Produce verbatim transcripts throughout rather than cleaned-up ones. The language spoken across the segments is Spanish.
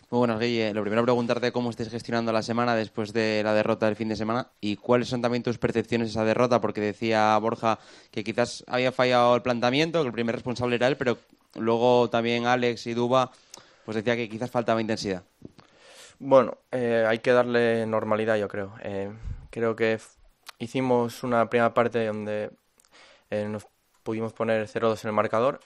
Muy buenas, Guille. Lo primero, preguntarte cómo estés gestionando la semana después de la derrota del fin de semana y cuáles son también tus percepciones de esa derrota, porque decía Borja que quizás había fallado el planteamiento, que el primer responsable era él, pero luego también Alex y Duba pues decía que quizás faltaba intensidad. Bueno, eh, hay que darle normalidad, yo creo. Eh, creo que f- hicimos una primera parte donde eh, nos pudimos poner cero dos en el marcador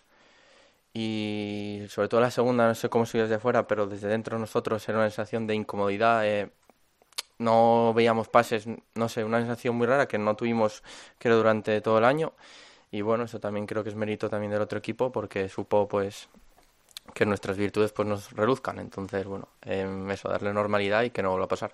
y sobre todo la segunda, no sé cómo soy desde fuera, pero desde dentro nosotros era una sensación de incomodidad. Eh, no veíamos pases, no sé, una sensación muy rara que no tuvimos, creo, durante todo el año. Y bueno, eso también creo que es mérito también del otro equipo porque supo pues que nuestras virtudes pues nos reluzcan. Entonces, bueno, em, eso, darle normalidad y que no vuelva a pasar.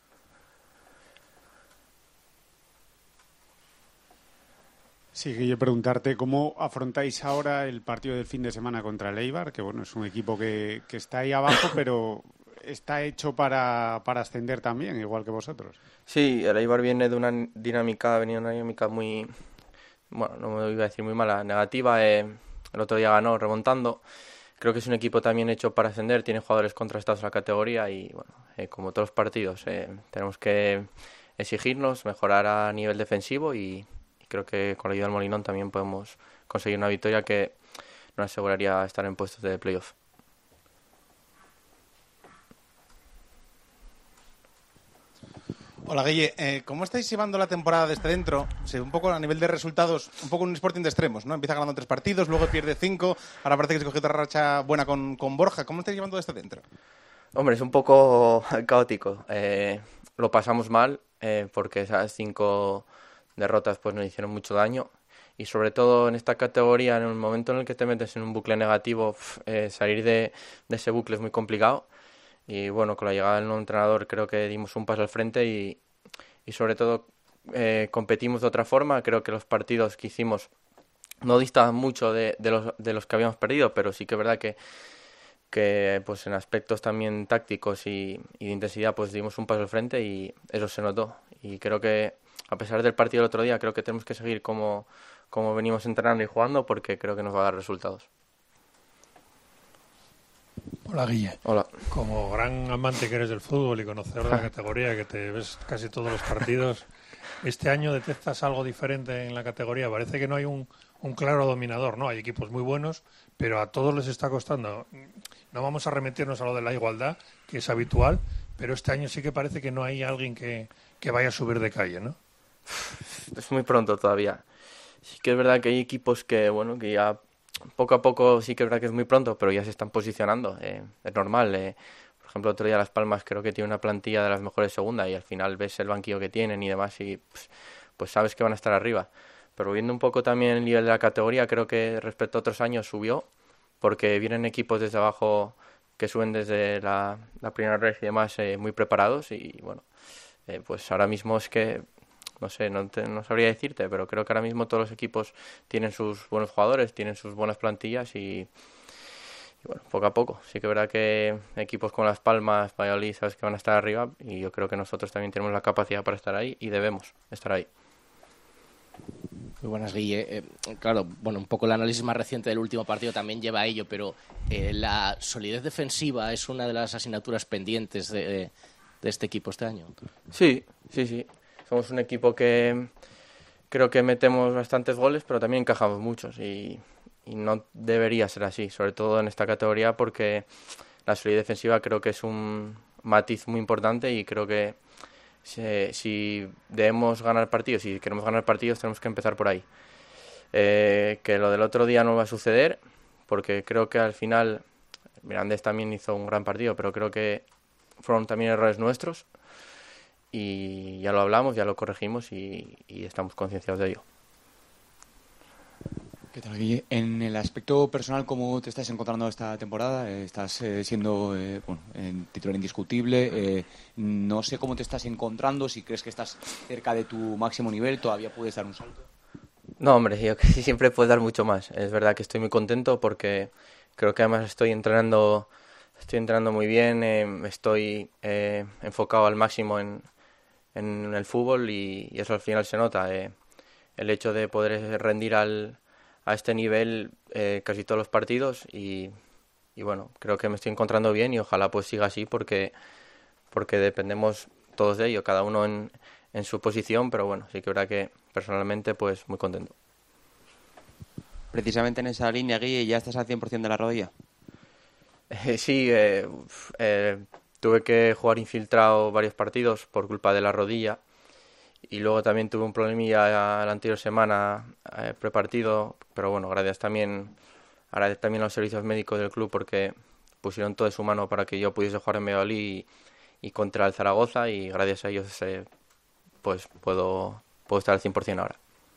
Sí, quería preguntarte cómo afrontáis ahora el partido del fin de semana contra el Eibar, que bueno, es un equipo que, que está ahí abajo, pero está hecho para, para ascender también, igual que vosotros. Sí, el Eibar viene de una dinámica, venía de una dinámica muy, bueno, no me iba a decir muy mala, negativa. Eh, el otro día ganó remontando. Creo que es un equipo también hecho para ascender, tiene jugadores contrastados en la categoría y, bueno, eh, como todos los partidos, eh, tenemos que exigirnos, mejorar a nivel defensivo y, y creo que con la ayuda del Molinón también podemos conseguir una victoria que nos aseguraría estar en puestos de playoff. Hola Guille, eh, ¿cómo estáis llevando la temporada desde dentro? O sea, un poco a nivel de resultados, un poco un Sporting de extremos, ¿no? Empieza ganando tres partidos, luego pierde cinco, ahora parece que se cogió otra racha buena con, con Borja. ¿Cómo estáis llevando desde dentro? Hombre, es un poco caótico. Eh, lo pasamos mal eh, porque esas cinco derrotas pues nos hicieron mucho daño y sobre todo en esta categoría, en el momento en el que te metes en un bucle negativo, pf, eh, salir de, de ese bucle es muy complicado. Y bueno, con la llegada del nuevo entrenador creo que dimos un paso al frente y, y sobre todo eh, competimos de otra forma. Creo que los partidos que hicimos no distaban mucho de, de los, de los que habíamos perdido, pero sí que es verdad que, que pues en aspectos también tácticos y, y de intensidad pues dimos un paso al frente y eso se notó. Y creo que a pesar del partido del otro día, creo que tenemos que seguir como, como venimos entrenando y jugando porque creo que nos va a dar resultados. Hola Guille, Hola. como gran amante que eres del fútbol y conocedor de la categoría, que te ves casi todos los partidos, ¿este año detectas algo diferente en la categoría? Parece que no hay un, un claro dominador, ¿no? Hay equipos muy buenos, pero a todos les está costando. No vamos a remitirnos a lo de la igualdad, que es habitual, pero este año sí que parece que no hay alguien que, que vaya a subir de calle, ¿no? Es muy pronto todavía. Sí que es verdad que hay equipos que, bueno, que ya poco a poco sí que es verdad que es muy pronto, pero ya se están posicionando. Eh, es normal. Eh. Por ejemplo, otro día Las Palmas creo que tiene una plantilla de las mejores segunda y al final ves el banquillo que tienen y demás y pues, pues sabes que van a estar arriba. Pero viendo un poco también el nivel de la categoría, creo que respecto a otros años subió, porque vienen equipos desde abajo que suben desde la, la primera red y demás eh, muy preparados y bueno, eh, pues ahora mismo es que no sé, no, te, no sabría decirte, pero creo que ahora mismo todos los equipos tienen sus buenos jugadores, tienen sus buenas plantillas y, y bueno, poco a poco. Sí que es verdad que equipos como Las Palmas, Valladolid, sabes que van a estar arriba y yo creo que nosotros también tenemos la capacidad para estar ahí y debemos estar ahí. Muy buenas, Guille. Eh, claro, bueno, un poco el análisis más reciente del último partido también lleva a ello, pero eh, la solidez defensiva es una de las asignaturas pendientes de, de este equipo este año. Sí, sí, sí. Somos un equipo que creo que metemos bastantes goles, pero también encajamos muchos y, y no debería ser así, sobre todo en esta categoría porque la solidez defensiva creo que es un matiz muy importante y creo que si, si debemos ganar partidos, si queremos ganar partidos tenemos que empezar por ahí. Eh, que lo del otro día no va a suceder porque creo que al final Mirandés también hizo un gran partido, pero creo que fueron también errores nuestros. Y ya lo hablamos, ya lo corregimos y, y estamos concienciados de ello. ¿Qué tal, Guille? En el aspecto personal, ¿cómo te estás encontrando esta temporada? Eh, estás eh, siendo eh, bueno, en titular indiscutible. Eh, no sé cómo te estás encontrando, si crees que estás cerca de tu máximo nivel, ¿todavía puedes dar un salto? No, hombre, yo que sí siempre puedes dar mucho más. Es verdad que estoy muy contento porque creo que además estoy entrenando, estoy entrenando muy bien, eh, estoy eh, enfocado al máximo en en el fútbol y, y eso al final se nota. Eh, el hecho de poder rendir al, a este nivel eh, casi todos los partidos y, y bueno, creo que me estoy encontrando bien y ojalá pues siga así porque, porque dependemos todos de ello, cada uno en, en su posición, pero bueno, sí que es verdad que personalmente pues muy contento. Precisamente en esa línea, Guille, ¿ya estás al cien por ciento de la rodilla? Eh, sí, eh, eh, tuve que jugar infiltrado varios partidos por culpa de la rodilla y luego también tuve un problemilla la anterior semana eh, prepartido, pero bueno, gracias también, gracias también a los servicios médicos del club porque pusieron todo de su mano para que yo pudiese jugar en Valladolid y, y contra el Zaragoza y gracias a ellos eh, pues puedo, puedo estar al cien por ciento ahora.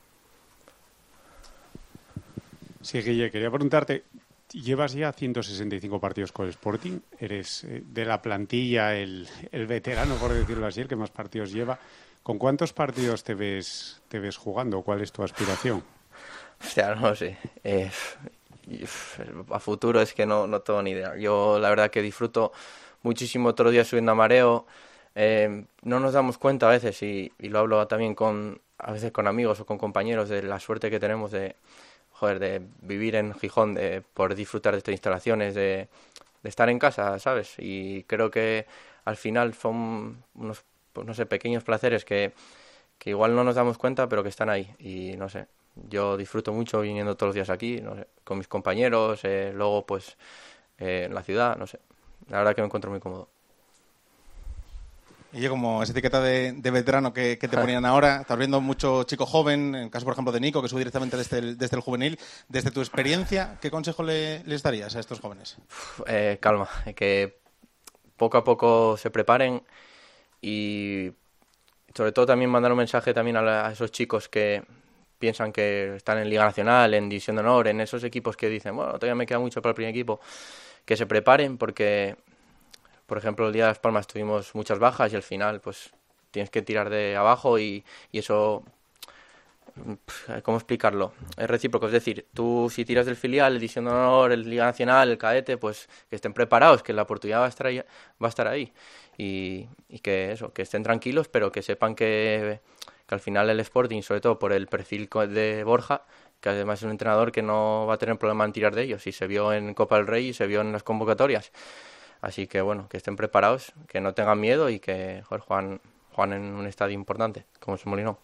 Sí, Guille, quería preguntarte, llevas ya ciento sesenta y cinco partidos con el Sporting, eres eh, de la plantilla el, el veterano, por decirlo así, el que más partidos lleva. ¿Con cuántos partidos te ves te ves jugando? ¿Cuál es tu aspiración? O sea, no lo sé. Eh, a futuro es que no, no tengo ni idea. Yo la verdad que disfruto muchísimo todos los días subiendo a mareo. Eh, no nos damos cuenta a veces, y, y lo hablo también con a veces con amigos o con compañeros, de la suerte que tenemos de... Joder, de vivir en Gijón, de poder disfrutar de estas instalaciones, de, de estar en casa, ¿sabes? Y creo que al final son unos, pues no sé, pequeños placeres que, que igual no nos damos cuenta, pero que están ahí. Y no sé, yo disfruto mucho viniendo todos los días aquí, no sé, con mis compañeros, eh, luego pues eh, en la ciudad, no sé. La verdad que me encuentro muy cómodo. Y yo, como esa etiqueta de, de veterano que, que te ponían ahora, estás viendo mucho chico joven, en el caso, por ejemplo, de Nico, que sube directamente desde el, desde el juvenil. Desde tu experiencia, ¿qué consejo le, les darías a estos jóvenes? Uf, eh, calma, que poco a poco se preparen y sobre todo también mandar un mensaje también a, la, a esos chicos que piensan que están en Liga Nacional, en División de Honor, en esos equipos que dicen, bueno, todavía me queda mucho para el primer equipo, que se preparen porque... Por ejemplo, el día de Las Palmas tuvimos muchas bajas y al final pues tienes que tirar de abajo y, y eso, ¿cómo explicarlo? Es recíproco, es decir, tú si tiras del filial, el División de Honor, el Liga Nacional, el cadete, pues que estén preparados, que la oportunidad va a estar ahí, va a estar ahí. Y, y que eso, que estén tranquilos, pero que sepan que, que al final el Sporting, sobre todo por el perfil de Borja, que además es un entrenador que no va a tener problema en tirar de ellos, y se vio en Copa del Rey y se vio en las convocatorias. Así que bueno, que estén preparados, que no tengan miedo y que joder, juegan, juegan en un estadio importante, como es Molinón.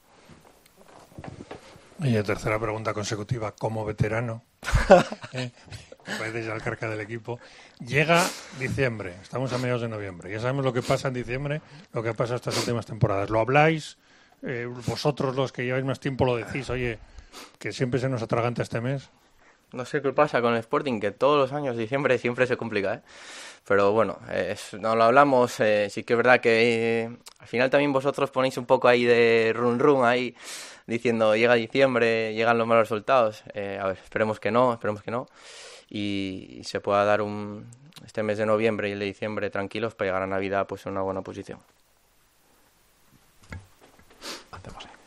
Y tercera pregunta consecutiva, como veterano, ¿eh? Parece ya el carca del equipo. Llega diciembre, estamos a mediados de noviembre, ya sabemos lo que pasa en diciembre, lo que pasa estas últimas temporadas. ¿Lo habláis? Eh, vosotros los que lleváis más tiempo lo decís, oye, que siempre se nos atraganta este mes. No sé qué pasa con el Sporting, que todos los años diciembre siempre se complica, ¿eh? Pero bueno, es, no lo hablamos, eh, sí que es verdad que eh, al final también vosotros ponéis un poco ahí de run run ahí, diciendo llega diciembre, llegan los malos resultados. Eh, a ver, esperemos que no, esperemos que no. Y, y se pueda dar un este mes de noviembre y el de diciembre tranquilos para llegar a Navidad pues en una buena posición. Hacemos ahí.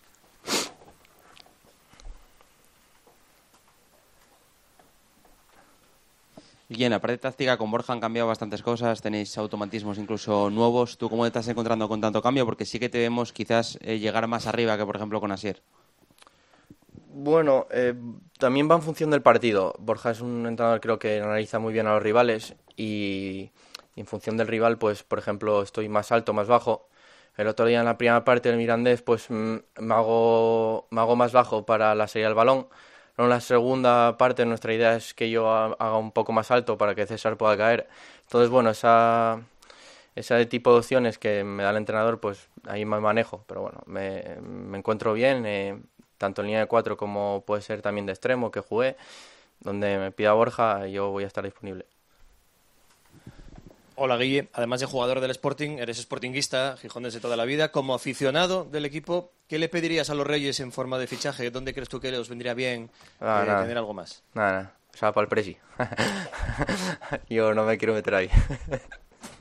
Y en la parte táctica con Borja han cambiado bastantes cosas, tenéis automatismos incluso nuevos. ¿Tú cómo te estás encontrando con tanto cambio? Porque sí que te vemos quizás eh, llegar más arriba que, por ejemplo, con Asier. Bueno, eh, también va en función del partido. Borja es un entrenador, creo que analiza muy bien a los rivales y, y en función del rival, pues, por ejemplo, estoy más alto, más bajo. El otro día en la primera parte del Mirandés, pues, me hago, me hago más bajo para la salida del balón. En la segunda parte nuestra idea es que yo haga un poco más alto para que César pueda caer. Entonces, bueno, esa, ese tipo de opciones que me da el entrenador, pues ahí me manejo. Pero bueno, me, me encuentro bien, eh, tanto en línea de cuatro como puede ser también de extremo, que jugué. Donde me pida Borja, yo voy a estar disponible. Hola, Guille. Además de jugador del Sporting, eres sportinguista, gijonés de toda la vida. Como aficionado del equipo, ¿qué le pedirías a los Reyes en forma de fichaje? ¿Dónde crees tú que os vendría bien ah, eh, nada. tener algo más? Nada, nada. O sea, para el presi. Yo no me quiero meter ahí.